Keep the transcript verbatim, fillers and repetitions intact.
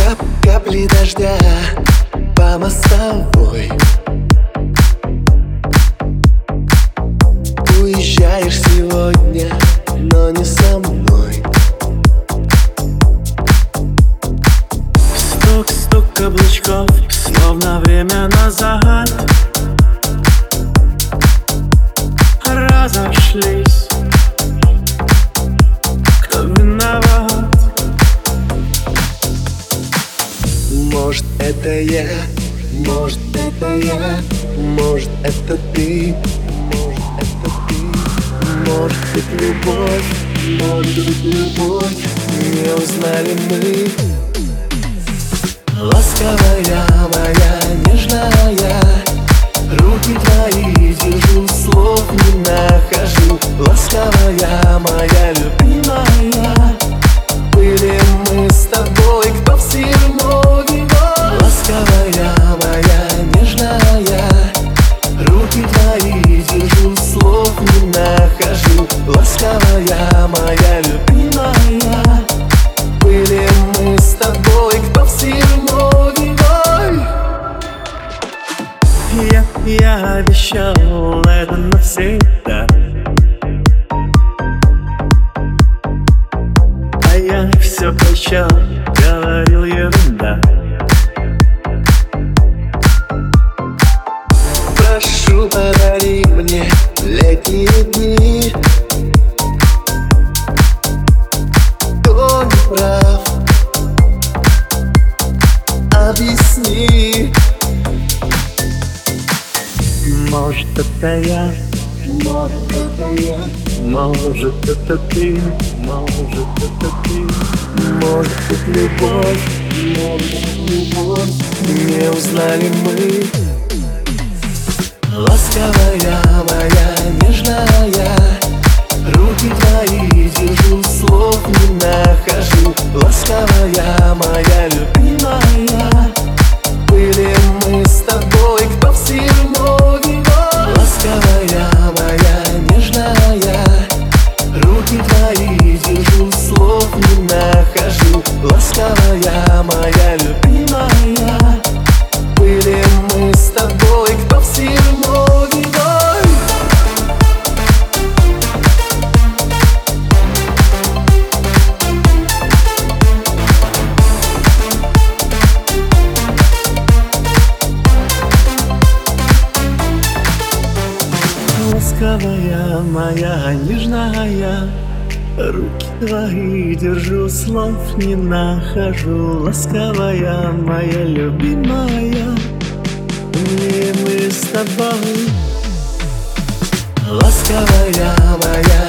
Кап капли дождя по мостовой. Уезжаешь сегодня, но не со мной. Стук-стук каблучков, словно время назад. Разошлись, кто виноват? Может, это я, может, это я, может, это ты, может, это ты. Может быть, любовь, может быть, любовь, не узнали мы. Ласковая моя, нежная, руки твои держу, слов не нахожу. Ласковая моя, любимая, были мы с тобой, кто в Смирнове. Ласковая моя, нежная, руки твои держу, слов не нахожу. Ласковая моя, любимая, были мы с тобой, кто в Смирнове. Я, я обещал это навсегда, а я все прощал, говорил ерунда. Прошу, подари мне летние дни. Кто не прав, объясни. Может, это я, Может, это я, может, это ты, может, это ты. может быть, любовь, может быть, любовь, не узнали мы. Ласковая моя, нежная, руки твои держу, слов не нахожу. Ласковая моя, любимая, были мы с тобой, кто в Смирнове. Ласковая моя, нежная, руки твои держу, слов не нахожу. Ласковая моя, любимая, были мы с тобой, кто в Смирнове. Ласковая моя, нежная, руки твои держу, слов не нахожу. Ласковая моя, любимая, были мы с тобой. Ласковая моя,